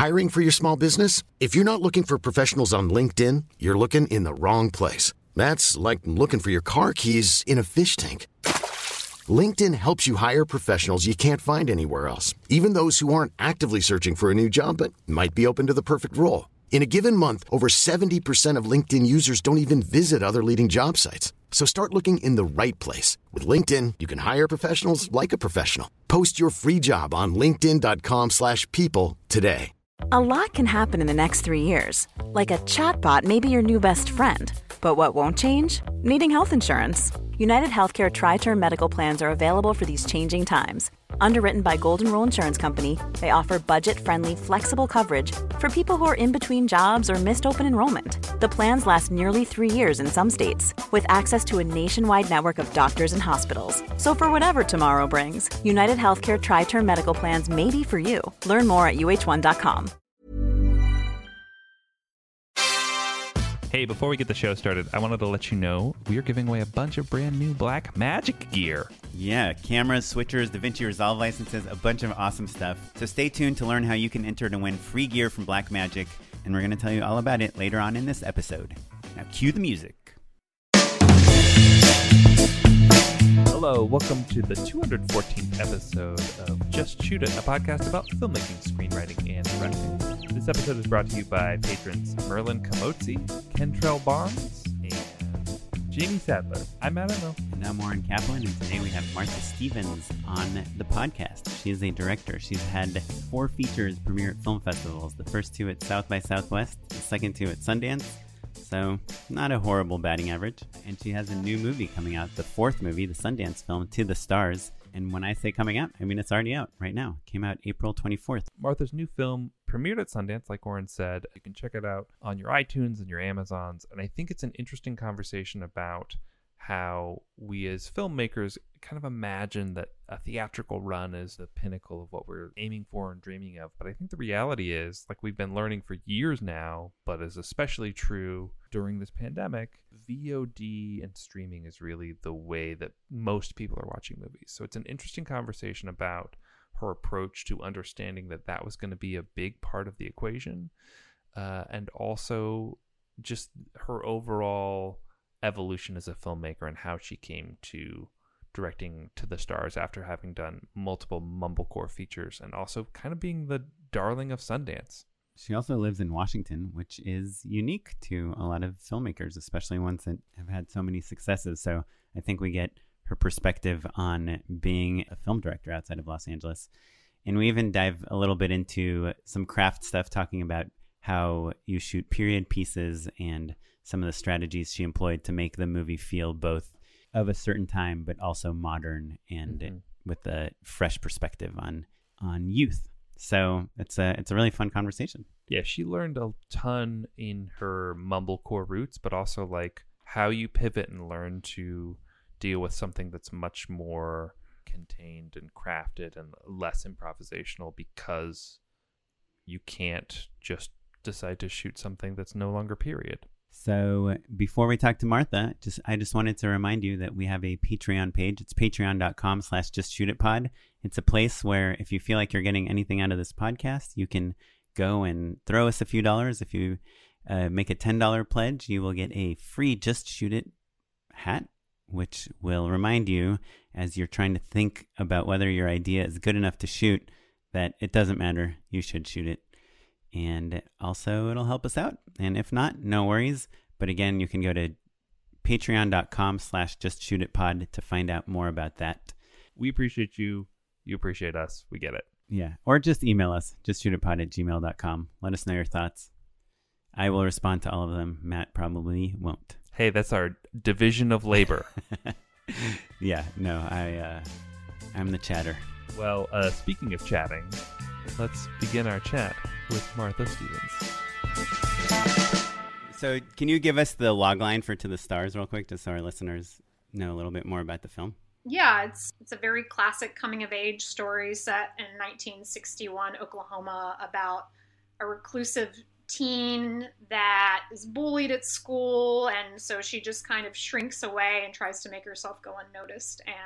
Hiring for your small business? If you're not looking for professionals on LinkedIn, you're looking in the wrong place. That's like looking for your car keys in a fish tank. LinkedIn helps you hire professionals you can't find anywhere else, even those who aren't actively searching for a new job but might be open to the perfect role. In a given month, over 70% of LinkedIn users don't even visit other leading job sites. So start looking in the right place. With LinkedIn, you can hire professionals like a professional. Post your free job on linkedin.com/people today. A lot can happen in the next 3 years. Like a chatbot may be your new best friend. But what won't change? Needing health insurance. United Healthcare Tri-Term Medical Plans are available for these changing times. Underwritten by Golden Rule Insurance Company, they offer budget-friendly, flexible coverage for people who are in between jobs or missed open enrollment. The plans last nearly 3 years in some states, with access to a nationwide network of doctors and hospitals. So for whatever tomorrow brings, United Healthcare Tri-Term Medical Plans may be for you. Learn more at uh1.com. Hey, before we get the show started, I wanted to let you know we are giving away a bunch of brand new Blackmagic gear. Yeah, cameras, switchers, DaVinci Resolve licenses, a bunch of awesome stuff. So stay tuned to learn how you can enter to win free gear from Blackmagic, and we're going to tell you all about it later on in this episode. Now cue the music. Hello, welcome to the 214th episode of Just Shoot It, a podcast about filmmaking, screenwriting, and directing. This episode is brought to you by patrons Merlin Kamotzi, Kentrell Barnes, and Jamie Sadler. I'm Matt O'Neill. And I'm Warren Kaplan, and today we have Martha Stevens on the podcast. She is a director. She's had 4 features premiere at film festivals, the first 2 at South by Southwest, the second 2 at Sundance. So, not a horrible batting average. And she has a new movie coming out, the 4th movie, the Sundance film, To the Stars. And when I say coming out, I mean it's already out right now. It came out April 24th. Martha's new film premiered at Sundance, like Warren said. You can check it out on your iTunes and your Amazons. And I think it's an interesting conversation about how we as filmmakers kind of imagine that a theatrical run is the pinnacle of what we're aiming for and dreaming of. But I think the reality is, like we've been learning for years now, but is especially true during this pandemic, VOD and streaming is really the way that most people are watching movies. So it's an interesting conversation about her approach to understanding that that was going to be a big part of the equation, and also just her overall evolution as a filmmaker and how she came to directing To the Stars after having done multiple mumblecore features and also kind of being the darling of Sundance. She also lives in Washington, which is unique to a lot of filmmakers, especially ones that have had so many successes. So I think we get her perspective on being a film director outside of Los Angeles. And we even dive a little bit into some craft stuff, talking about how you shoot period pieces and some of the strategies she employed to make the movie feel both of a certain time, but also modern and with a fresh perspective on youth. So it's a really fun conversation. Yeah, she learned a ton in her mumblecore roots, but also like how you pivot and learn to deal with something that's much more contained and crafted and less improvisational, because you can't just decide to shoot something that's no longer period. So before we talk to Martha, I just wanted to remind you that we have a Patreon page. It's patreon.com/justshootitpod. It's a place where if you feel like you're getting anything out of this podcast, you can go and throw us a few dollars. If you make a $10 pledge, you will get a free Just Shoot It hat, which will remind you as you're trying to think about whether your idea is good enough to shoot that it doesn't matter. You should shoot it. And also it'll help us out. And if not, no worries. But again, you can go to patreon.com/justshootitpod to find out more about that. We appreciate you. You appreciate us. We get it. Yeah. Or just email us, justshootitpod@gmail.com. Let us know your thoughts. I will respond to all of them. Matt probably won't. Hey, that's our division of labor. Yeah. No, I'm the chatter. Well, speaking of chatting, let's begin our chat with Martha Stevens. So can you give us the logline for To the Stars real quick, just so our listeners know a little bit more about the film? Yeah, it's a very classic coming-of-age story set in 1961 Oklahoma about a reclusive teen that is bullied at school, and so she just kind of shrinks away and tries to make herself go unnoticed. And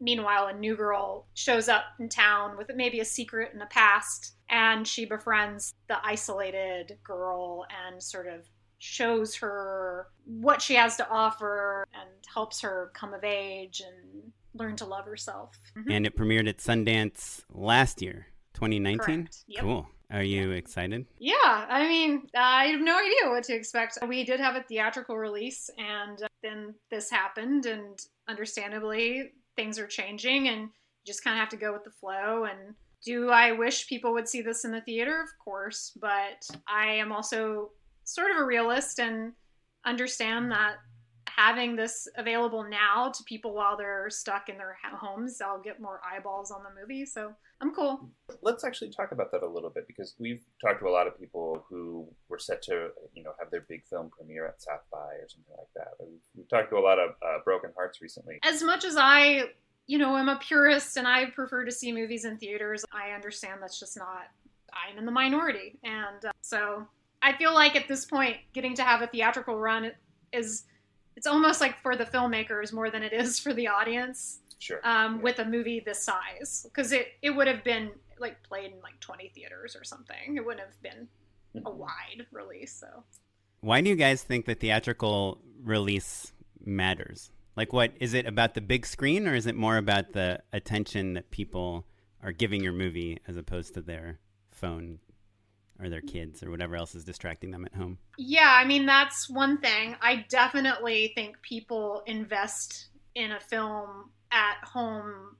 Meanwhile, a new girl shows up in town with maybe a secret in the past, and she befriends the isolated girl and sort of shows her what she has to offer and helps her come of age and learn to love herself. And it premiered at Sundance last year, 2019? Correct. Yep. Cool. Are you excited? Yeah, I mean, I have no idea what to expect. We did have a theatrical release, and then this happened, and understandably, things are changing, and you just kind of have to go with the flow. And do I wish people would see this in the theater? Of course, but I am also sort of a realist and understand that having this available now to people while they're stuck in their homes, I'll get more eyeballs on the movie. So I'm cool. Let's actually talk about that a little bit, because we've talked to a lot of people who were set to, have their big film premiere at South by or something like that. We've talked to a lot of broken hearts recently. As much as I, am a purist and I prefer to see movies in theaters, I understand that's just not, I'm in the minority. And so I feel like at this point, getting to have a theatrical run it's almost like for the filmmakers more than it is for the audience. Sure. With a movie this size, because it would have been like played in like 20 theaters or something. It wouldn't have been a wide release. So why do you guys think the theatrical release matters? Like, what is it about the big screen, or is it more about the attention that people are giving your movie as opposed to their phone or their kids or whatever else is distracting them at home? Yeah, I mean, that's one thing. I definitely think people invest in a film at home.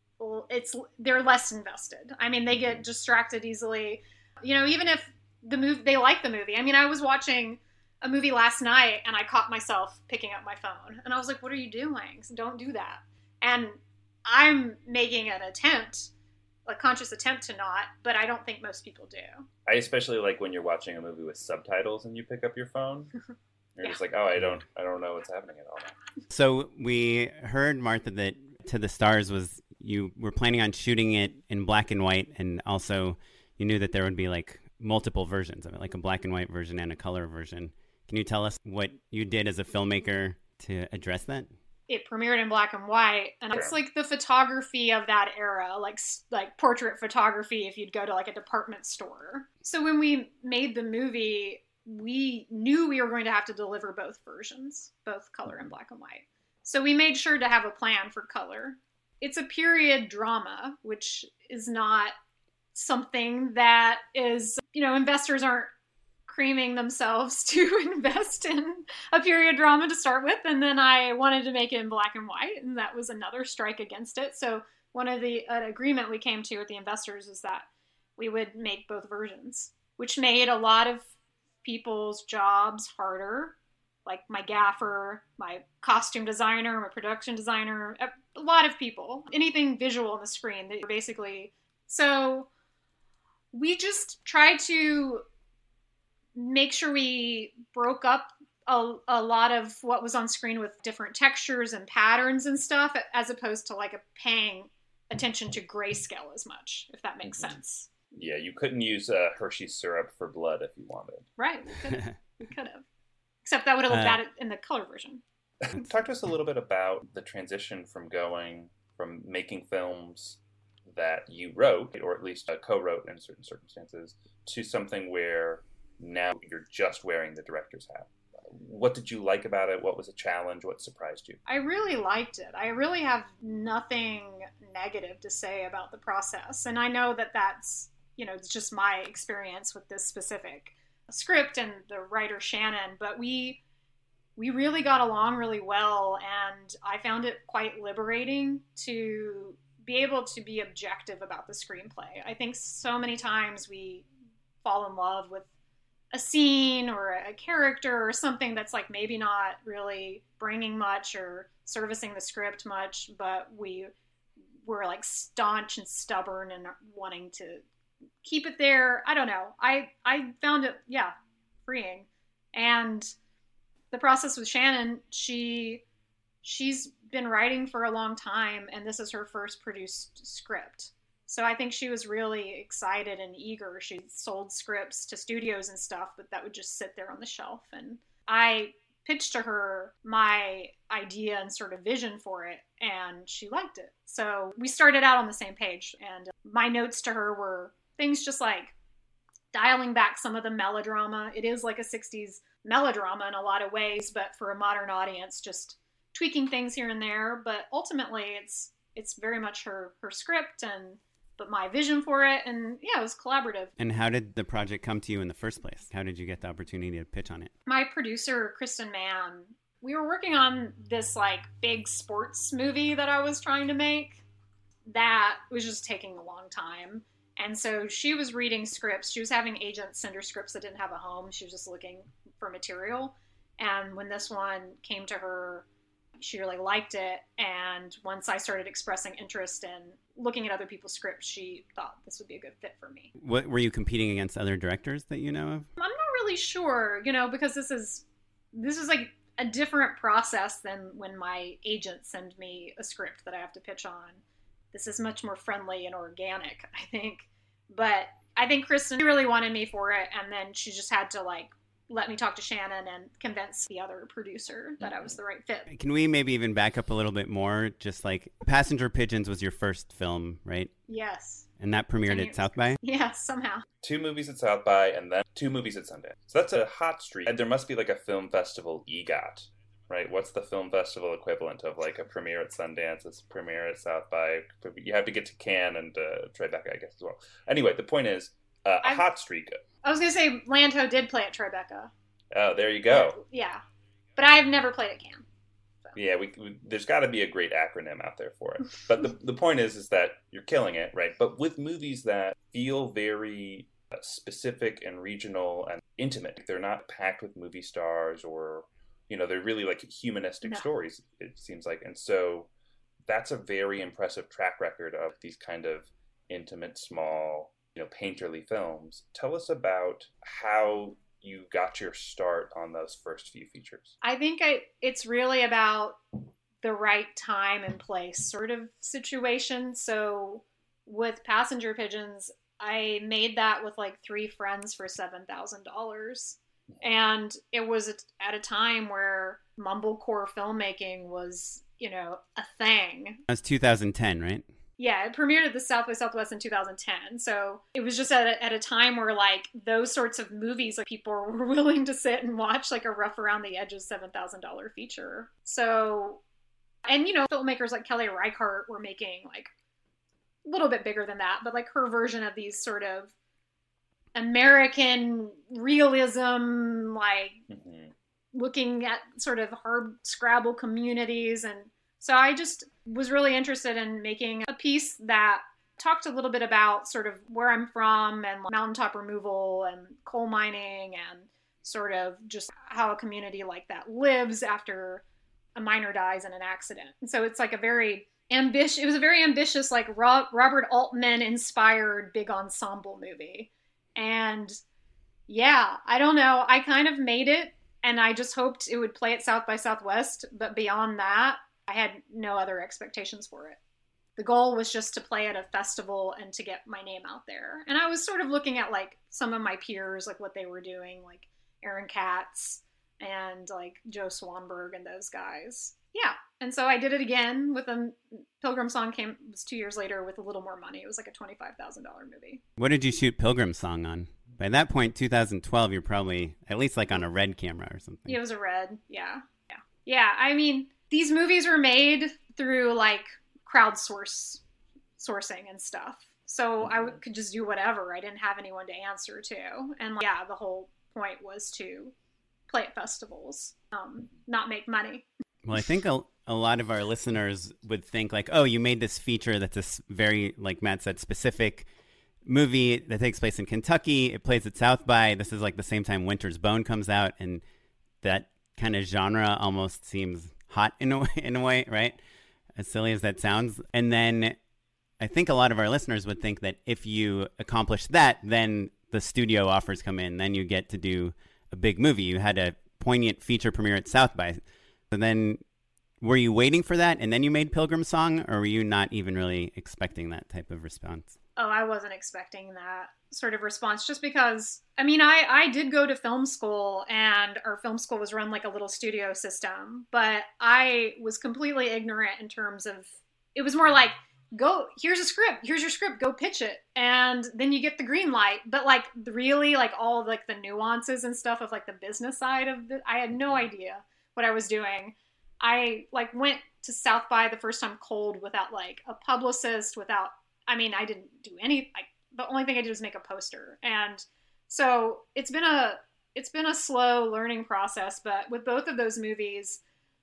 They're less invested. I mean, they get distracted easily. Even if they like the movie. I mean, I was watching a movie last night and I caught myself picking up my phone. And I was like, what are you doing? Don't do that. And I'm making an attempt, a conscious attempt to not, but I don't think most people do. I especially like when you're watching a movie with subtitles and you pick up your phone. You're just like, oh, I don't know what's happening at all now. So we heard, Martha, that To the Stars you were planning on shooting it in black and white, and also you knew that there would be like multiple versions of it, like a black and white version and a color version. Can you tell us what you did as a filmmaker to address that? It premiered in black and white, and it's like the photography of that era, like portrait photography if you'd go to like a department store. So when we made the movie, we knew we were going to have to deliver both versions, both color and black and white. So we made sure to have a plan for color. It's a period drama, which is not something that is, investors aren't creaming themselves to invest in a period drama to start with. And then I wanted to make it in black and white, and that was another strike against it. So one of an agreement we came to with the investors is that we would make both versions, which made a lot of people's jobs harder, like my gaffer, my costume designer, my production designer, a lot of people, anything visual on the screen that basically. So we just tried to make sure we broke up a lot of what was on screen with different textures and patterns and stuff, as opposed to like paying attention to grayscale as much, if that makes sense. Yeah, you couldn't use Hershey syrup for blood if you wanted. Right, we could have. Except that would have looked bad in the color version. Talk to us a little bit about the transition from making films that you wrote, or at least co-wrote in certain circumstances, to something where now you're just wearing the director's hat. What did you like about it? What was a challenge? What surprised you? I really liked it. I really have nothing negative to say about the process. And I know that that's, it's just my experience with this specific script and the writer Shannon, but we really got along really well, and I found it quite liberating to be able to be objective about the screenplay. I think so many times we fall in love with a scene or a character or something that's like maybe not really bringing much or servicing the script much, but we're like staunch and stubborn and wanting to keep it there. I don't know. I found it, freeing. And the process with Shannon, she's been writing for a long time, and this is her first produced script. So I think she was really excited and eager. She sold scripts to studios and stuff, but that would just sit there on the shelf. And I pitched to her my idea and sort of vision for it, and she liked it. So we started out on the same page, and my notes to her were things just like dialing back some of the melodrama. It is like a 60s melodrama in a lot of ways, but for a modern audience, just tweaking things here and there. But ultimately, it's very much her script but my vision for it, and yeah, it was collaborative. And how did the project come to you in the first place? How did you get the opportunity to pitch on it? My producer, Kristen Mann, we were working on this like big sports movie that I was trying to make that was just taking a long time. And so she was reading scripts. She was having agents send her scripts that didn't have a home. She was just looking for material. And when this one came to her, she really liked it. And once I started expressing interest in looking at other people's scripts, she thought this would be a good fit for me. What were you competing against other directors that you know of? I'm not really sure, because this is like a different process than when my agents send me a script that I have to pitch on. This is much more friendly and organic, I think. But I think Kristen really wanted me for it, and then she just had to like let me talk to Shannon and convince the other producer that I was the right fit. Can we maybe even back up a little bit more? Just like Passenger Pigeons was your first film, right? Yes. And that premiered at South by? Yeah, somehow. 2 movies at South by, and then 2 movies at Sundance. So that's a hot streak. And there must be like a film festival EGOT, right? What's the film festival equivalent of like a premiere at Sundance, a premiere at South by? You have to get to Cannes and Tribeca, I guess, as well. Anyway, the point is, a hot streak. I was going to say Landau did play at Tribeca. Oh, there you go. Yeah. But I have never played at Cannes. So. Yeah, there's got to be a great acronym out there for it. But the point is that you're killing it, right? But with movies that feel very specific and regional and intimate, they're not packed with movie stars or, they're really like humanistic stories, it seems like. And so that's a very impressive track record of these kind of intimate, small, painterly films. Tell us about how you got your start on those first few features. I think it's really about the right time and place sort of situation. So with Passenger Pigeons, I made that with like 3 friends for $7,000. And it was at a time where mumblecore filmmaking was, a thing. That's 2010, right? Yeah, it premiered at the South by Southwest in 2010. So it was just at a time where like those sorts of movies, like people were willing to sit and watch like a rough around the edges $7,000 feature. So, and filmmakers like Kelly Reichardt were making like a little bit bigger than that, but like her version of these sort of American realism, like looking at sort of hard scrabble communities. And so I just was really interested in making a piece that talked a little bit about sort of where I'm from and mountaintop removal and coal mining and sort of just how a community like that lives after a miner dies in an accident. And so it's like it was a very ambitious, like Robert Altman inspired big ensemble movie. And yeah, I don't know. I kind of made it and I just hoped it would play at South by Southwest. But beyond that, I had no other expectations for it. The goal was just to play at a festival and to get my name out there. And I was sort of looking at like some of my peers, like what they were doing, like Aaron Katz and like Joe Swanberg and those guys. Yeah. And so I did it again with Pilgrim Song was 2 years later with a little more money. It was like a $25,000 movie. What did you shoot Pilgrim Song on? By that point, 2012, you're probably at least like on a red camera or something. Yeah, it was a red. Yeah. Yeah. Yeah. I mean, these movies were made through like crowdsourcing and stuff. So I could just do whatever. I didn't have anyone to answer to. And like, yeah, the whole point was to play at festivals, not make money. Well, I think a lot of our listeners would think like, oh, you made this feature that's a very, like Matt said, specific movie that takes place in Kentucky. It plays at South by. This is like the same time Winter's Bone comes out. And that kind of genre almost seems hot in a way, right? As silly as that sounds. And then I think a lot of our listeners would think that if you accomplish that, then the studio offers come in. Then you get to do a big movie. You had a poignant feature premiere at South by. So then were you waiting for that and then you made Pilgrim Song, or were you not even really expecting that type of response? Oh, I wasn't expecting that sort of response, just because, I mean, I did go to film school, and our film school was run like a little studio system, but I was completely ignorant in terms of, it was more like, go, here's your script, go pitch it, and then you get the green light. But like really, like all of like the nuances and stuff of like the business side of it, I had no idea what I was doing. I like went to South by the first time cold, without like a publicist, without, I mean, I didn't do any, like the only thing I did was make a poster. And so it's been a slow learning process, but with both of those movies,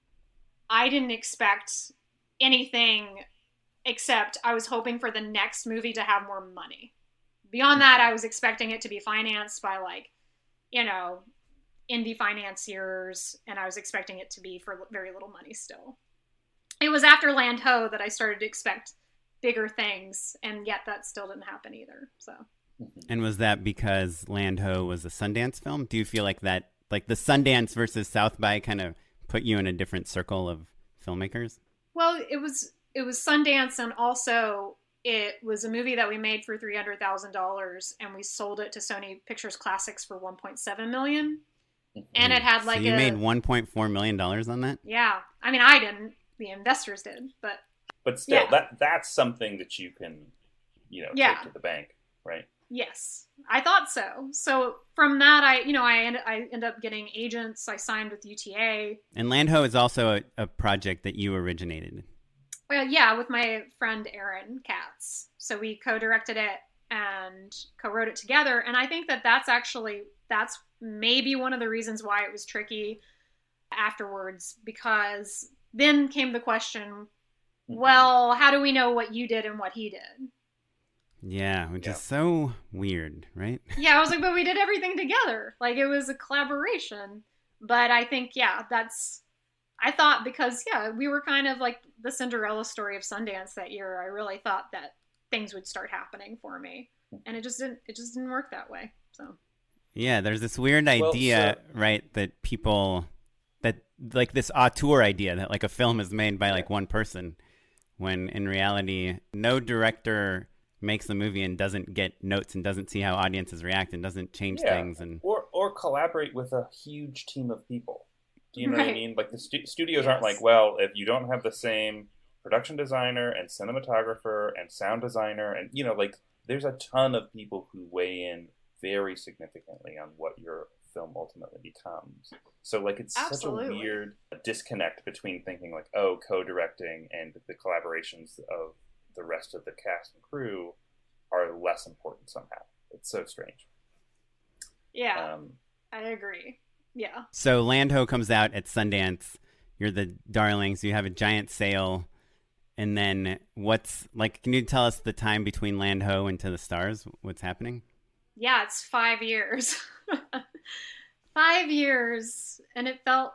I didn't expect anything except I was hoping for the next movie to have more money. Beyond that, I was expecting it to be financed by like, you know, indie financiers, and I was expecting it to be for very little money still. It was after Land Ho that I started to expect bigger things, and yet that still didn't happen either. So. And was that because Land Ho was a Sundance film? Do you feel like that, like the Sundance versus South by kind of put you in a different circle of filmmakers? Well, it was Sundance, and also it was a movie that we made for $300,000, and we sold it to Sony Pictures Classics for $1.7 million. And it had like so you made $1.4 million on that? Yeah. I mean, I didn't. The investors did, But still, yeah. that's something that you can, you know, Yeah. take to the bank, right? Yes, I thought so. So from that, I ended up getting agents. I signed with UTA. And Land Ho is also a project that you originated. Well, yeah, with my friend Aaron Katz. So we co-directed it and co-wrote it together. And I think that's maybe one of the reasons why it was tricky afterwards, because then came the question, well, how do we know what you did and what he did? Yeah, which is so weird, right? Yeah, I was like, but we did everything together. Like, it was a collaboration. But I think, I thought, because, we were kind of like the Cinderella story of Sundance that year. I really thought that things would start happening for me. And it just didn't work that way. So. Yeah, there's this weird idea, right, that people, that like this auteur idea that like a film is made by like one person, when in reality, no director makes the movie and doesn't get notes and doesn't see how audiences react and doesn't change things, and or collaborate with a huge team of people. Do you know what I mean? Like the studios aren't like, well, if you don't have the same production designer and cinematographer and sound designer, and you know, like there's a ton of people who weigh in very significantly on what your film ultimately becomes. So like it's such a weird disconnect between thinking like, oh, co-directing and the collaborations of the rest of the cast and crew are less important somehow. It's so strange. Yeah, I agree. Yeah. So Land Ho comes out at Sundance. You're the darlings. You have a giant sale. And then what's, like, can you tell us the time between Land Ho and To the Stars? What's happening? Yeah, it's 5 years. 5 years. And it felt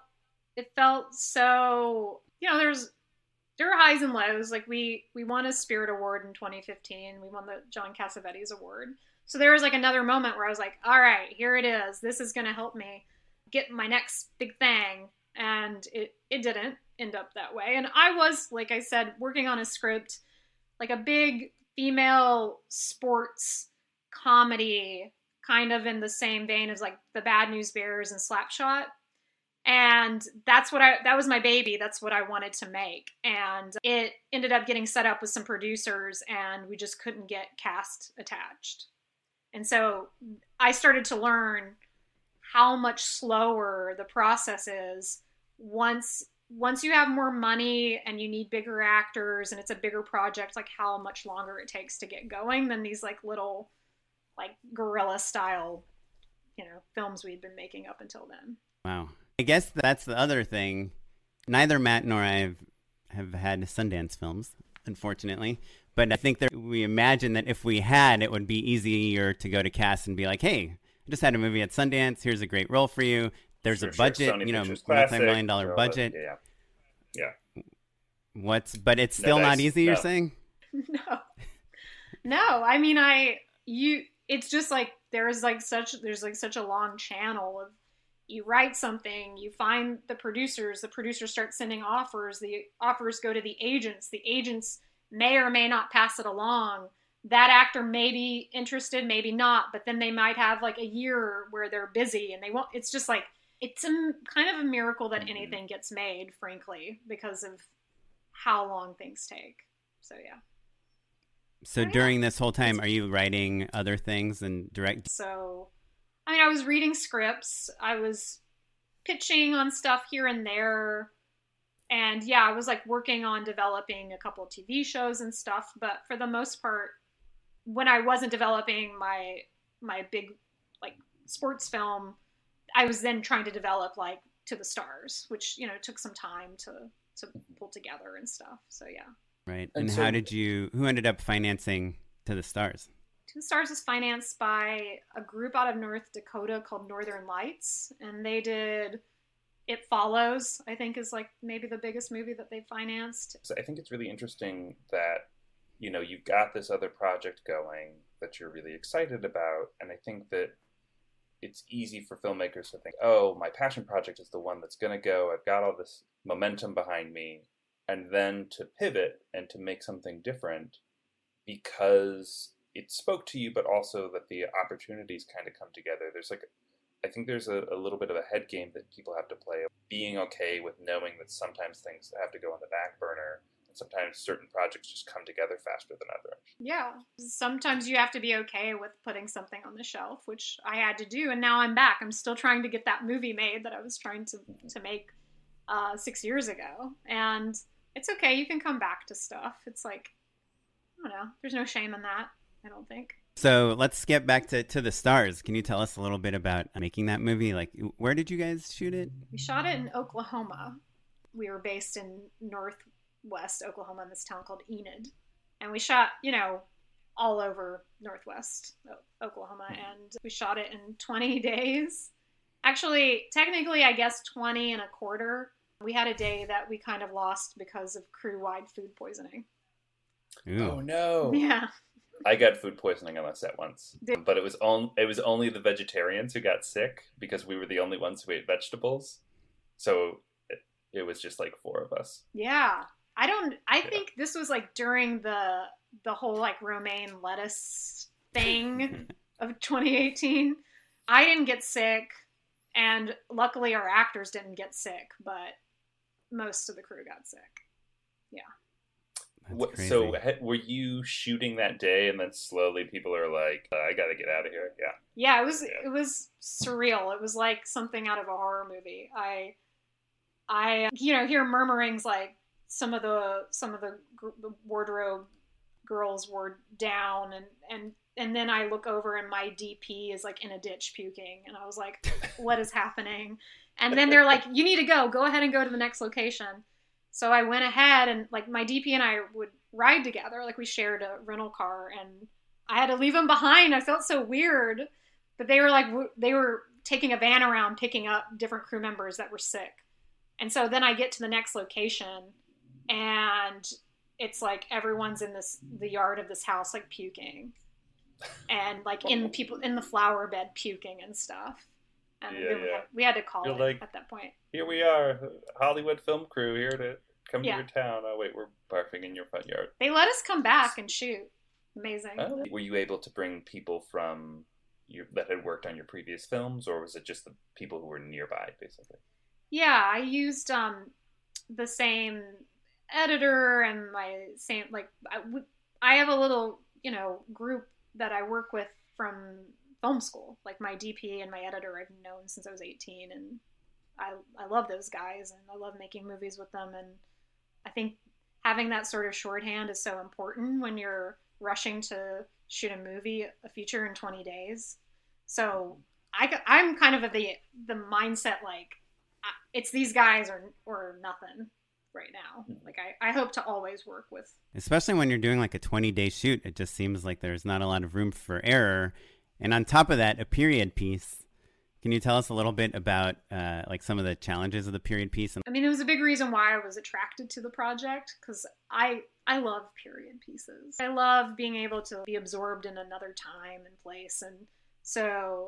so, you know, there were highs and lows. Like we won a Spirit Award in 2015. We won the John Cassavetes Award. So there was like another moment where I was like, all right, here it is. This is going to help me get my next big thing. And it didn't end up that way. And I was, like I said, working on a script, like a big female sports comedy, kind of in the same vein as like The Bad News Bears and Slapshot. And that was my baby. That's what I wanted to make. And it ended up getting set up with some producers, and we just couldn't get cast attached. And so I started to learn how much slower the process is once you have more money and you need bigger actors and it's a bigger project, like how much longer it takes to get going than these like little like guerrilla style, you know, films we'd been making up until then. Wow. I guess that's the other thing. Neither Matt nor I have had Sundance films, unfortunately. But I think we imagine that if we had, it would be easier to go to cast and be like, hey, I just had a movie at Sundance. Here's a great role for you. There's a budget, Sony you know, Pictures multi-million-dollar budget. Yeah. But it's still not easy, you're saying? No. I mean, it's just like, there's such a long channel of, you write something, you find the producers start sending offers, the offers go to the agents may or may not pass it along, that actor may be interested, maybe not, but then they might have like a year where they're busy and they won't. It's just like, it's kind of a miracle that anything gets made, frankly, because of how long things take. So, yeah. So during this whole time, are you writing other things and direct? So, I mean, I was reading scripts. I was pitching on stuff here and there. And yeah, I was like working on developing a couple of TV shows and stuff. But for the most part, when I wasn't developing my big like sports film, I was then trying to develop like To the Stars, which, you know, took some time to pull together and stuff. So yeah. Right. And so, who ended up financing To the Stars? To the Stars is financed by a group out of North Dakota called Northern Lights. And they did It Follows, I think, is like maybe the biggest movie that they financed. So I think it's really interesting that, you know, you've got this other project going that you're really excited about. And I think that it's easy for filmmakers to think, oh, my passion project is the one that's going to go. I've got all this momentum behind me. And then to pivot and to make something different because it spoke to you, but also that the opportunities kind of come together. There's like, I think there's a little bit of a head game that people have to play, being okay with knowing that sometimes things have to go on the back burner. And sometimes certain projects just come together faster than others. Yeah. Sometimes you have to be okay with putting something on the shelf, which I had to do. And now I'm back. I'm still trying to get that movie made that I was trying to make 6 years ago. And it's okay. You can come back to stuff. It's like, I don't know. There's no shame in that, I don't think. So let's get back to the Stars. Can you tell us a little bit about making that movie? Like, where did you guys shoot it? We shot it in Oklahoma. We were based in northwest Oklahoma in this town called Enid. And we shot, you know, all over northwest Oklahoma. And we shot it in 20 days. Actually, technically, I guess 20 and a quarter. We had a day that we kind of lost because of crew-wide food poisoning. Ooh. Oh, no. Yeah. I got food poisoning on a set once, but it was only the vegetarians who got sick because we were the only ones who ate vegetables. So it was just like 4 of us. Yeah. I think this was like during the whole like romaine lettuce thing of 2018. I didn't get sick, and luckily our actors didn't get sick, but most of the crew got sick. Yeah. So were you shooting that day and then slowly people are like, I got to get out of here? Yeah. Yeah, it was surreal. It was like something out of a horror movie. I you know, hear murmurings like some of the wardrobe girls were down and then I look over and my DP is like in a ditch puking and I was like, what is happening? And then they're like, you need to go ahead and go to the next location. So I went ahead and like my DP and I would ride together. Like we shared a rental car and I had to leave him behind. I felt so weird, but they were taking a van around picking up different crew members that were sick. And so then I get to the next location and it's like everyone's in the yard of this house, like puking and like in the flower bed puking and stuff. And we had to call it like, at that point. Here we are, Hollywood film crew here to come to your town. Oh wait, we're barfing in your front yard. They let us come back and shoot. Amazing. Oh. Were you able to bring people from that had worked on your previous films, or was it just the people who were nearby, basically? Yeah, I used the same editor and my same I have a little group that I work with from film school. Like my DP and my editor I've known since I was 18, and I love those guys and I love making movies with them. And I think having that sort of shorthand is so important when you're rushing to shoot a feature in 20 days. So I'm kind of of the mindset like it's these guys or nothing right now. Like I hope to always work with. Especially when you're doing like a 20-day shoot, it just seems like there's not a lot of room for error. And on top of that, a period piece. Can you tell us a little bit about like some of the challenges of the period piece? I mean, it was a big reason why I was attracted to the project because I love period pieces. I love being able to be absorbed in another time and place. And so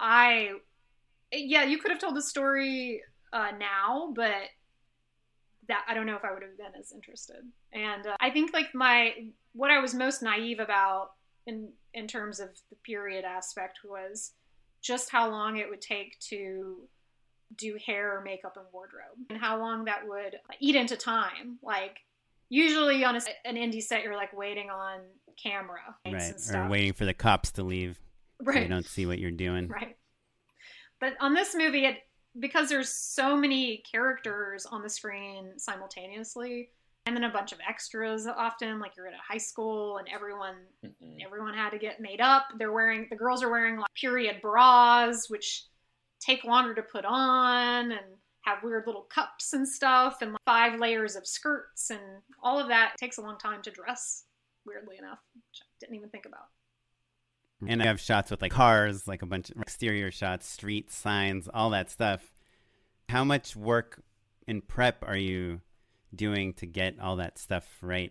you could have told the story now, but that I don't know if I would have been as interested. And I think like what I was most naive about in terms of the period aspect was just how long it would take to do hair, makeup, and wardrobe, and how long that would eat into time. Like usually on an indie set, you're like waiting on camera, right, or waiting for the cops to leave, right? So you don't see what you're doing, right? But on this movie, because there's so many characters on the screen simultaneously, and then a bunch of extras often, like you're at a high school and everyone had to get made up. The girls are wearing like period bras, which take longer to put on and have weird little cups and stuff, and like 5 layers of skirts, and all of that takes a long time to dress, weirdly enough, which I didn't even think about. And I have shots with like cars, like a bunch of exterior shots, street signs, all that stuff. How much work in prep are you doing to get all that stuff right?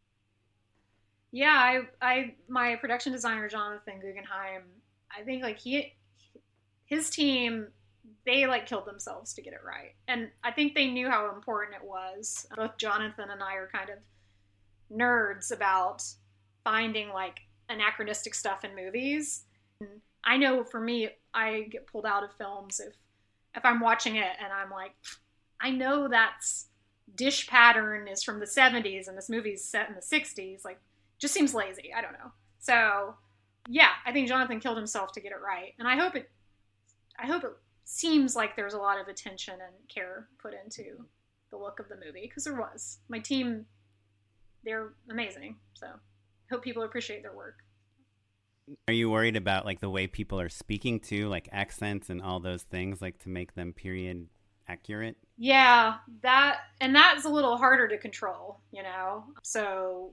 Yeah, my production designer, Jonathan Guggenheim, I think like his team, they like killed themselves to get it right. And I think they knew how important it was. Both Jonathan and I are kind of nerds about finding like anachronistic stuff in movies. And I know for me, I get pulled out of films if I'm watching it and I'm like, I know that's dish pattern is from the 70s and this movie's set in the 60s. Like, just seems lazy. I don't know. So yeah, I think Jonathan killed himself to get it right. And I hope it seems like there's a lot of attention and care put into the look of the movie, because there was. My team, they're amazing. So I hope people appreciate their work. Are you worried about like the way people are speaking to, like accents and all those things, like to make them period accurate? Yeah, that's a little harder to control, you know? So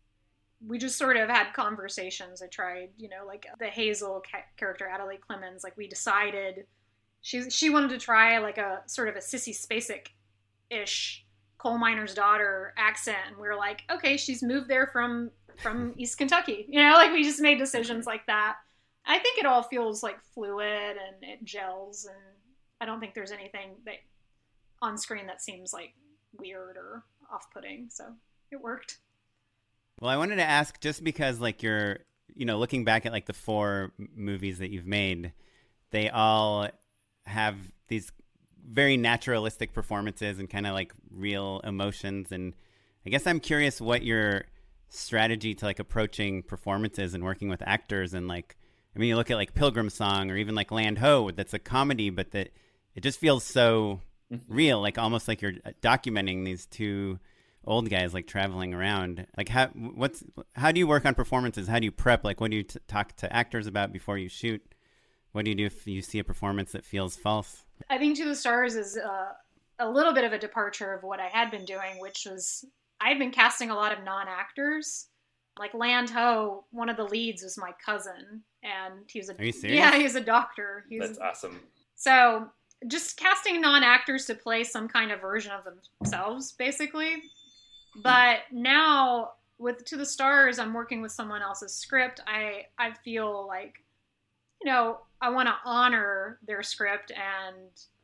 we just sort of had conversations. I tried, you know, like the Hazel character, Adelaide Clemens, like we decided she wanted to try like a sort of a Sissy Spacek-ish coal miner's daughter accent. And we were like, okay, she's moved there from East Kentucky. You know, like we just made decisions like that. I think it all feels like fluid and it gels. And I don't think there's anything that on screen that seems like weird or off-putting. So it worked. Well, I wanted to ask, just because like you're, you know, looking back at like the 4 movies that you've made, they all have these very naturalistic performances and kind of like real emotions. And I guess I'm curious what your strategy to like approaching performances and working with actors. And like, I mean, you look at like Pilgrim Song or even like Land Ho, that's a comedy, but that it just feels so real, like almost like you're documenting these 2 old guys like traveling around. Like how do you work on performances? How do you prep? Like what do you talk to actors about before you shoot? What do you do if you see a performance that feels false? I think To the Stars is a little bit of a departure of what I had been doing, which was I had been casting a lot of non-actors. Like Land Ho, one of the leads was my cousin, and he was Are you serious? Yeah, he was a doctor. That's awesome. So just casting non-actors to play some kind of version of themselves, basically. But now with To the Stars, I'm working with someone else's script. I feel like, you know, I want to honor their script, and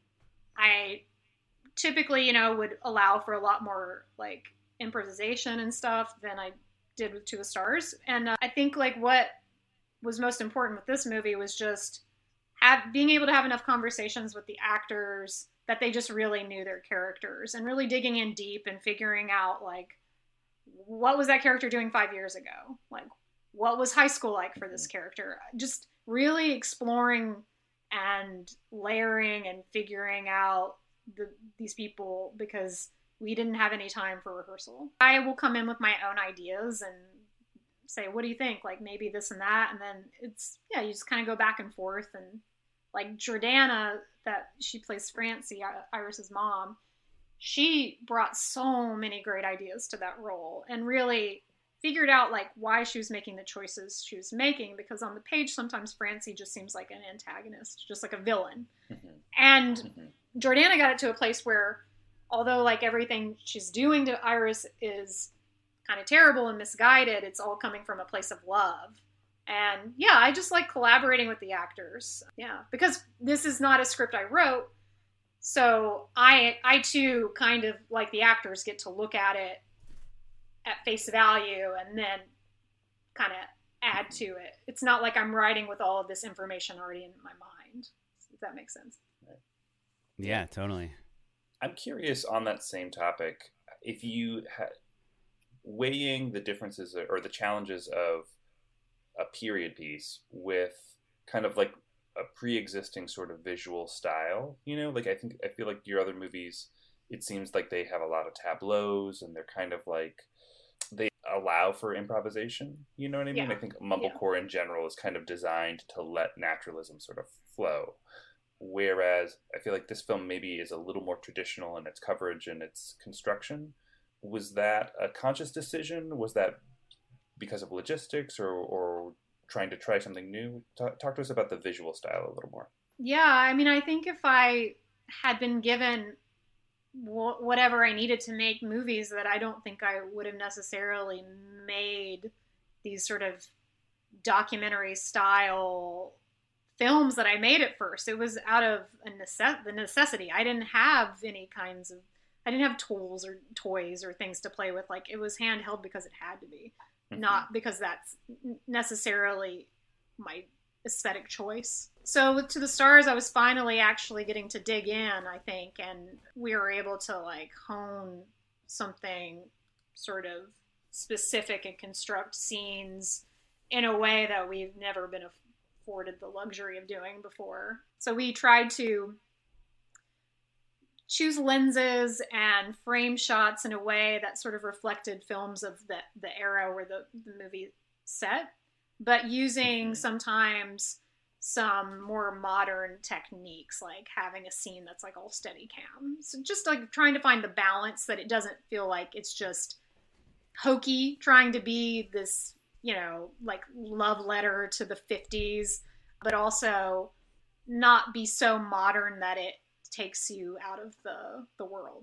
I typically, you know, would allow for a lot more like improvisation and stuff than I did with To the Stars. And I think like what was most important with this movie was just being able to have enough conversations with the actors that they just really knew their characters, and really digging in deep and figuring out like, what was that character doing 5 years ago? Like, what was high school like for this character? Just really exploring and layering and figuring out these people, because we didn't have any time for rehearsal. I will come in with my own ideas and say, what do you think? Like maybe this and that. And then you just kind of go back and forth. And like Jordana, that she plays Francie, Iris's mom, she brought so many great ideas to that role and really figured out like why she was making the choices she was making, because on the page sometimes Francie just seems like an antagonist, just like a villain. And Jordana got it to a place where, although like everything she's doing to Iris is kind of terrible and misguided, it's all coming from a place of love. And yeah, I just like collaborating with the actors. Yeah, because this is not a script I wrote. So I too kind of, like the actors, get to look at it at face value and then kind of add to it. It's not like I'm writing with all of this information already in my mind, if that makes sense. Yeah, totally. I'm curious on that same topic, if you had weighing the differences or the challenges of a period piece with kind of like a pre-existing sort of visual style, you know, like I feel like your other movies, it seems like they have a lot of tableaus and they're kind of like, they allow for improvisation, you know what I mean? Yeah. I think Mumblecore in general is kind of designed to let naturalism sort of flow. Whereas I feel like this film maybe is a little more traditional in its coverage and its construction. Was that a conscious decision? Was that because of logistics or trying to try something new? Talk to us about the visual style a little more. Yeah, I mean, I think if I had been given whatever I needed to make movies, that I don't think I would have necessarily made these sort of documentary style films that I made at first. It was out of the necessity. I didn't have I didn't have tools or toys or things to play with. Like, it was handheld because it had to be, not because that's necessarily my aesthetic choice. So with To the Stars, I was finally actually getting to dig in, I think, and we were able to like hone something sort of specific and construct scenes in a way that we've never been afforded the luxury of doing before. So we tried to choose lenses and frame shots in a way that sort of reflected films of the era where the movie set, but using sometimes some more modern techniques, like having a scene that's like all steady cam. So just like trying to find the balance that it doesn't feel like it's just hokey, trying to be this, you know, like love letter to the 50s, but also not be so modern that it takes you out of the world.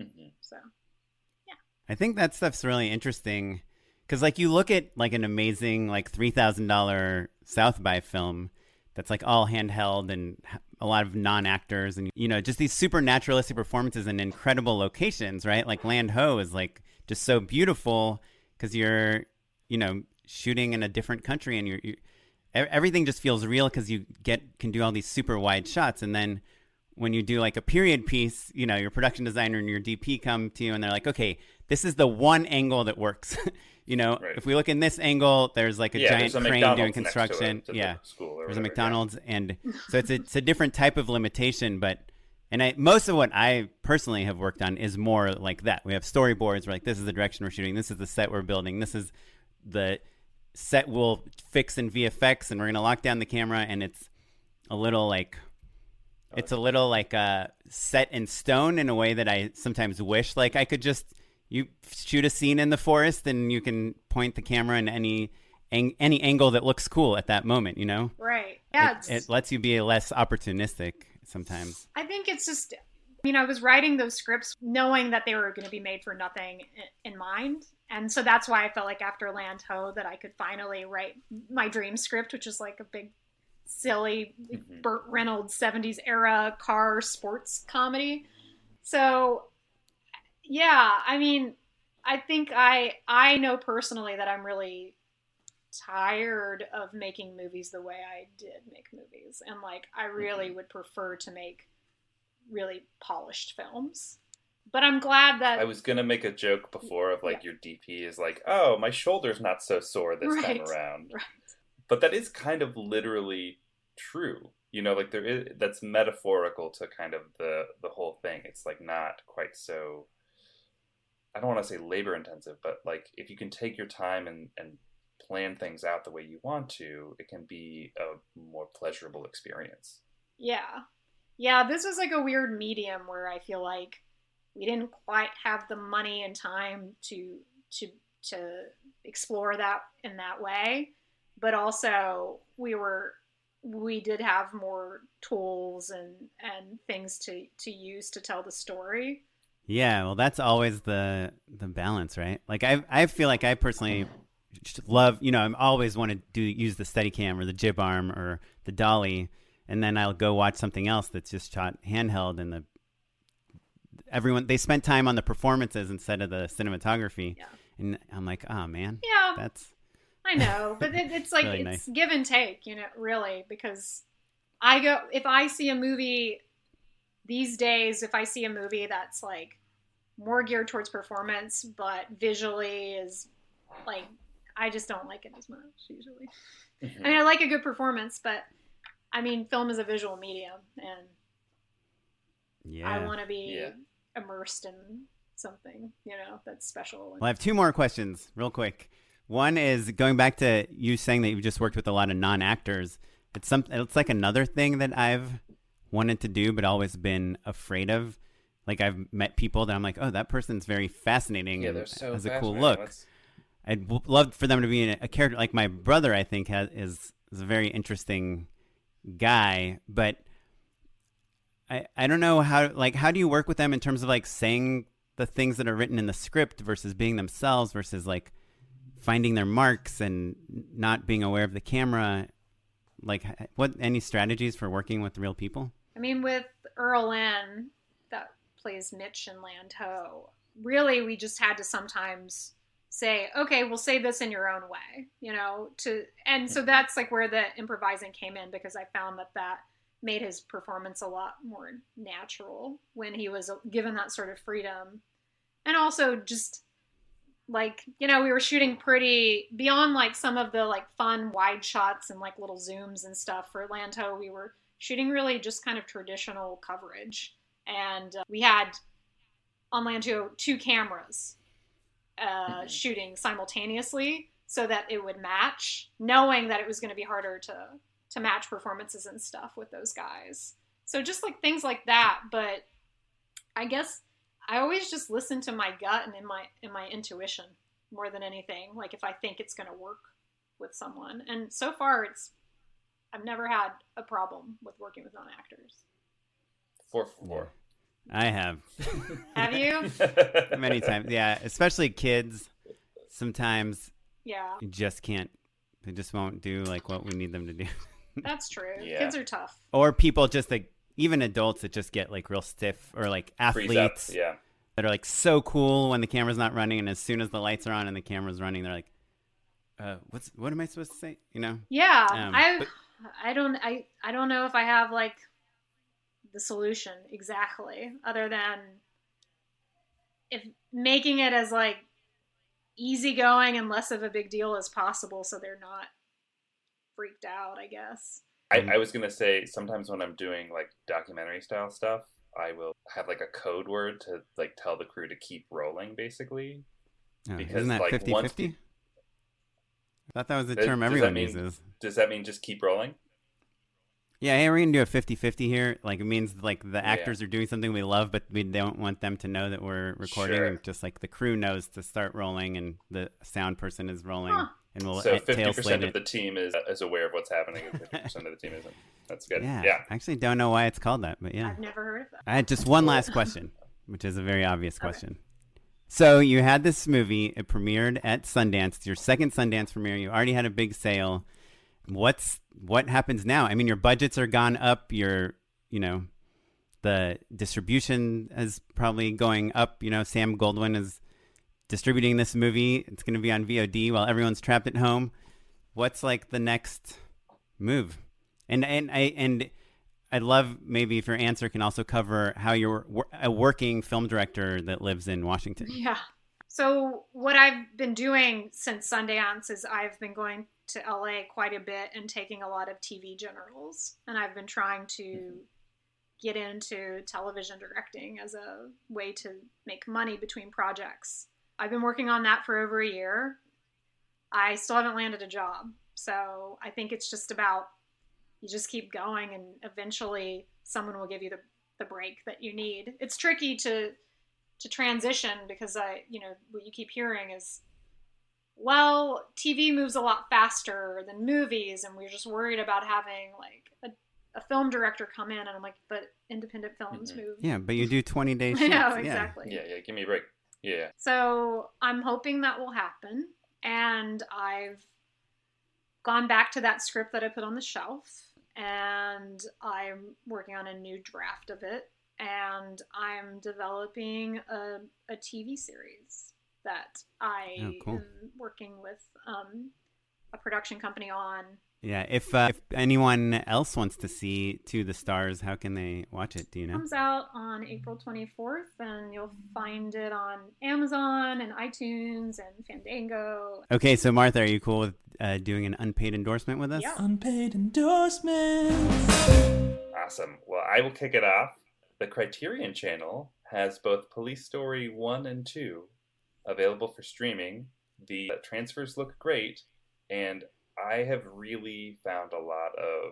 So yeah, I think that stuff's really interesting because like you look at like an amazing like $3,000 South by film that's like all handheld and a lot of non-actors and, you know, just these super naturalistic performances and incredible locations, right? Like Land Ho is like just so beautiful because you're, you know, shooting in a different country and you everything just feels real because you can do all these super wide shots. And then when you do like a period piece, you know, your production designer and your DP come to you and they're like, okay, this is the one angle that works. You know, right. If we look in this angle, there's like a giant crane McDonald's doing construction. Yeah. There's a McDonald's. Yeah. And so it's a different type of limitation. But most of what I personally have worked on is more like that. We have storyboards. We're like, this is the direction we're shooting. This is the set we're building. This is the set we'll fix in VFX. And we're going to lock down the camera. And it's a little like... It's a little like set in stone in a way that I sometimes wish like I could just you shoot a scene in the forest and you can point the camera in any angle that looks cool at that moment, you know? Right. Yeah. It lets you be less opportunistic sometimes. I think it's just, I mean, I was writing those scripts knowing that they were going to be made for nothing in mind. And so that's why I felt like after Land Ho that I could finally write my dream script, which is like a big silly Burt Reynolds 70s era car sports comedy. So yeah, I mean, I think I know personally that I'm really tired of making movies the way I did make movies, and like I really would prefer to make really polished films. But I'm glad that I was gonna make a joke before of like your DP is like, oh, my shoulder's not so sore this time around. Right. But that is kind of literally true. You know, like that's metaphorical to kind of the whole thing. It's like not quite so, I don't want to say labor intensive, but like if you can take your time and plan things out the way you want to, it can be a more pleasurable experience. Yeah, this was like a weird medium where I feel like we didn't quite have the money and time to explore that in that way, but also we did have more tools and things to use to tell the story. Yeah, well, that's always the balance, right? Like I feel like I personally love, you know, I'm always want to use the Steadicam or the jib arm or the dolly, and then I'll go watch something else that's just shot handheld, and they spent time on the performances instead of the cinematography. Yeah. And I'm like, oh man, yeah, I know, but it's like Really it's nice. give and take, really, because if I see a movie these days, if I see a movie that's like more geared towards performance, but visually is like, I just don't like it as much usually. Mhm. I mean, I like a good performance, but I mean, film is a visual medium, and Yeah. I want to be Yeah. immersed in something, that's special. Well, I have two more questions, real quick. One is going back to you saying that you've just worked with a lot of non-actors. It's like another thing that I've wanted to do, but always been afraid of. Like I've met people that I'm like, oh, that person's very fascinating. Yeah, and they're so has a cool fascinating. look. Let's- I'd love for them to be in a character like my brother. I think is a very interesting guy, but I don't know how do you work with them in terms of like saying the things that are written in the script versus being themselves versus like finding their marks and not being aware of the camera. Like, any strategies for working with real people? I mean, with Earl N, that plays Mitch in Land Ho, really we just had to sometimes say, okay, we'll say this in your own way, and so that's like where the improvising came in, because I found that made his performance a lot more natural when he was given that sort of freedom. And also just like, we were shooting pretty beyond like some of the like fun wide shots and like little zooms and stuff. For Land Ho, we were shooting really just kind of traditional coverage. And we had on Land Ho 2 cameras shooting simultaneously so that it would match, knowing that it was going to be harder to match performances and stuff with those guys. So just like things like that. But I guess I always just listen to my gut and in my intuition more than anything. Like if I think it's going to work with someone, and so far I've never had a problem with working with non-actors. 4 for 4. I have. Have you? Many times, yeah. Especially kids. Sometimes Yeah, you just can't. They just won't do like what we need them to do. that's true. Yeah. Kids are tough. Or people just like, even adults that just get like real stiff, or like Freeze up. athletes Yeah. that are like so cool when the camera's not running, and as soon as the lights are on and the camera's running, they're like, what am I supposed to say? Yeah, but- I don't know if I have like the solution exactly, other than if making it as like easygoing and less of a big deal as possible, so they're not freaked out, I guess. I was gonna say, sometimes when I'm doing like documentary style stuff, I will have like a code word to like tell the crew to keep rolling, basically. Oh, Because, isn't that like, 50-50? once I thought that was the Does- term does that everyone mean- uses. Does that mean just keep rolling? Yeah, hey, we're going to do a 50-50 here. Like, it means, like, the Yeah. actors are doing something we love, but we don't want them to know that we're recording. Sure. And just, like, the crew knows to start rolling, and the sound person is rolling. Huh. And we'll So tail 50% slate of it. the team is aware of what's happening, and 50% of the team isn't. That's good. Yeah. Yeah. I actually don't know why it's called that, but yeah. I've never heard of that. I had just one last question, which is a very obvious question. So you had this movie. It premiered at Sundance. It's your second Sundance premiere. You already had a big sale. What happens now? I mean, your budgets are gone up. The distribution is probably going up. Sam Goldwyn is distributing this movie. It's going to be on VOD while everyone's trapped at home. What's like the next move? And I'd love maybe if your answer can also cover how you're a working film director that lives in Washington. Yeah. So what I've been doing since Sundance is I've been going to LA quite a bit and taking a lot of TV generals, and I've been trying to get into television directing as a way to make money between projects. I've been working on that for over a year. I still haven't landed a job, so I think it's just about you just keep going, and eventually someone will give you the break that you need. It's tricky to transition because what you keep hearing is, well, TV moves a lot faster than movies, and we're just worried about having like a film director come in, and I'm like, but independent films move. Yeah, but you do 20-day I shoots. know, Yeah. exactly. Yeah. Give me a break. Yeah. So I'm hoping that will happen, and I've gone back to that script that I put on the shelf, and I'm working on a new draft of it, and I'm developing a TV series that I Oh, cool. am working with a production company on. Yeah, if anyone else wants to see To the Stars, how can they watch it? Do you It know? comes out on April 24th, and you'll find it on Amazon and iTunes and Fandango. Okay, so Martha, are you cool with doing an unpaid endorsement with us? Yeah. Unpaid endorsements. Awesome. Well, I will kick it off. The Criterion Channel has both Police Story 1 and 2 available for streaming. The transfers look great, and I have really found a lot of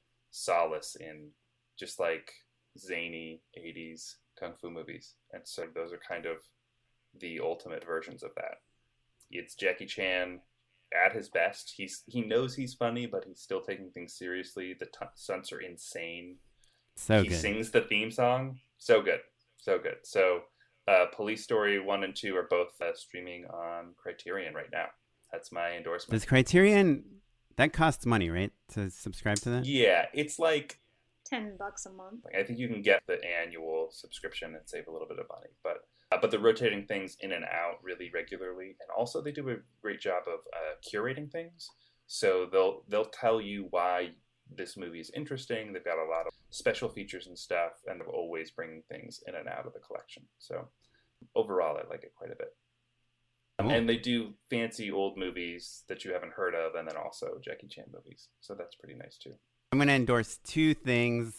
solace in just like zany 80s kung fu movies. And so those are kind of the ultimate versions of that. It's Jackie Chan at his best. He knows he's funny, but he's still taking things seriously. The stunts are insane. So He good. sings the theme song. So good. So good. So Police Story 1 and 2 are both streaming on Criterion right now. That's my endorsement. Does Criterion, that costs money, right, to subscribe to that? Yeah, it's like, $10 a month. I think you can get the annual subscription and save a little bit of money, but they're rotating things in and out really regularly, and also they do a great job of curating things. So they'll tell you why this movie is interesting. They've got a lot of special features and stuff, and they're always bringing things in and out of the collection. So overall, I like it quite a bit. Cool. And they do fancy old movies that you haven't heard of, and then also Jackie Chan movies. So that's pretty nice too. I'm going to endorse two things.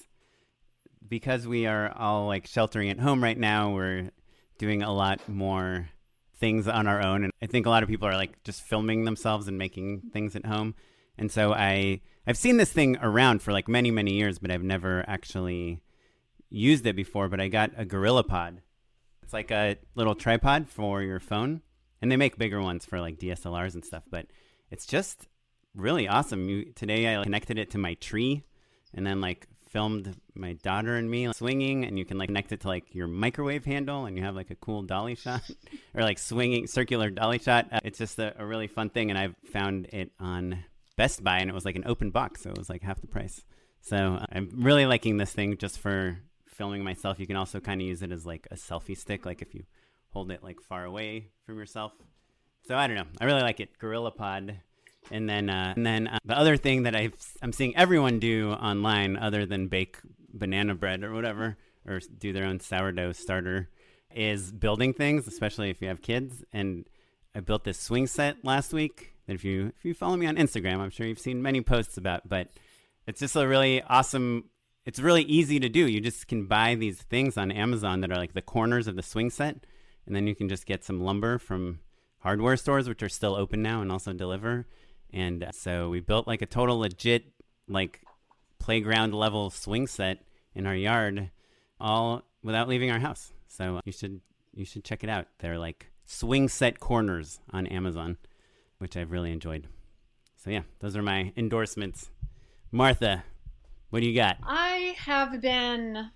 Because we are all like sheltering at home right now, we're doing a lot more things on our own. And I think a lot of people are like just filming themselves and making things at home. And so I've seen this thing around for like many, many years, but I've never actually used it before. But I got a GorillaPod. It's like a little tripod for your phone. And they make bigger ones for like DSLRs and stuff. But it's just really awesome. Today I connected it to my tree and then like filmed my daughter and me swinging, and you can like connect it to like your microwave handle and you have like a cool dolly shot or like swinging circular dolly shot. It's just a really fun thing, and I found it on Best Buy and it was like an open box, so it was like half the price. So I'm really liking this thing just for filming myself. You can also kind of use it as like a selfie stick, like if you hold it like far away from yourself. So I don't know, I really like it. GorillaPod. And then the other thing that I'm seeing everyone do online, other than bake banana bread or whatever, or do their own sourdough starter, is building things, especially if you have kids. And I built this swing set last week that if you follow me on Instagram, I'm sure you've seen many posts about. But it's just a really awesome. It's really easy to do. You just can buy these things on Amazon that are like the corners of the swing set, and then you can just get some lumber from hardware stores, which are still open now and also deliver. And so we built like a total legit like playground level swing set in our yard, all without leaving our house. So you should check it out. They're like swing set corners on Amazon, which I've really enjoyed. So yeah, those are my endorsements. Martha, what do you got? I have been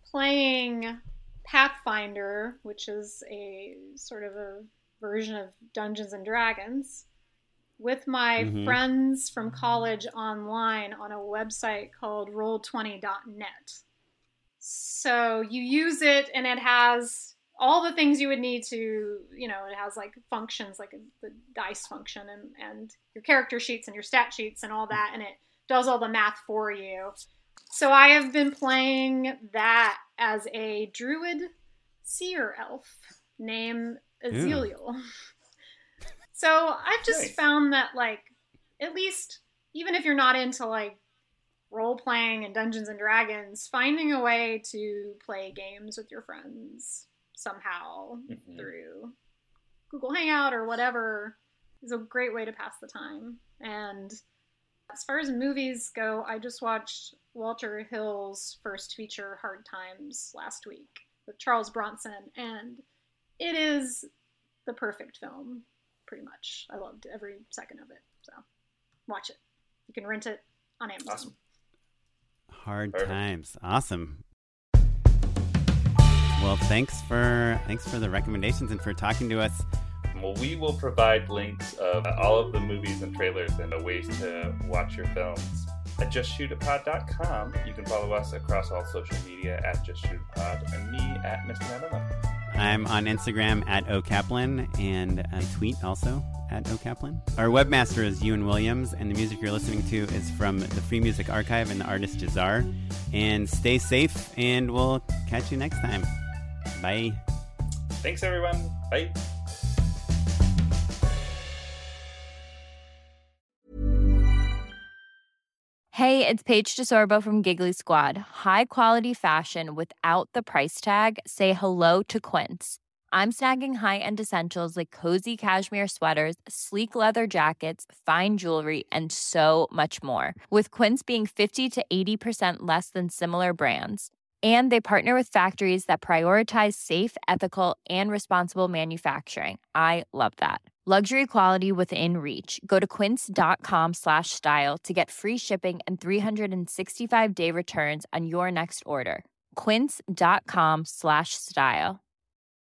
playing Pathfinder, which is a sort of a version of Dungeons and Dragons, with my friends from college online on a website called Roll20.net. So you use it, and it has all the things you would need to, it has like functions, like the dice function and your character sheets and your stat sheets and all that, and it does all the math for you. So I have been playing that as a druid seer elf named Aziliel. So I've just found that, like, at least, even if you're not into, like, role-playing and Dungeons & Dragons, finding a way to play games with your friends somehow through Google Hangout or whatever is a great way to pass the time. And as far as movies go, I just watched Walter Hill's first feature, Hard Times, last week with Charles Bronson, and it is the perfect film. Pretty much. I loved every second of it. So watch it. You can rent it on Amazon. Awesome. Hard Perfect. Times. Awesome. Well, thanks for the recommendations and for talking to us. Well, we will provide links of all of the movies and trailers and ways to watch your films at justshootitpod.com. You can follow us across all social media at justshootitpod and me at Mr. Manila. I'm on Instagram at okaplan and tweet also at okaplan. Our webmaster is Ewan Williams, and the music you're listening to is from the Free Music Archive and the artist Jazar. And stay safe, and we'll catch you next time. Bye. Thanks, everyone. Bye. Hey, it's Paige DeSorbo from Giggly Squad. High quality fashion without the price tag. Say hello to Quince. I'm snagging high-end essentials like cozy cashmere sweaters, sleek leather jackets, fine jewelry, and so much more. With Quince being 50 to 80% less than similar brands. And they partner with factories that prioritize safe, ethical, and responsible manufacturing. I love that. Luxury quality within reach. Go to quince.com/style to get free shipping and 365-day returns on your next order. Quince.com/style.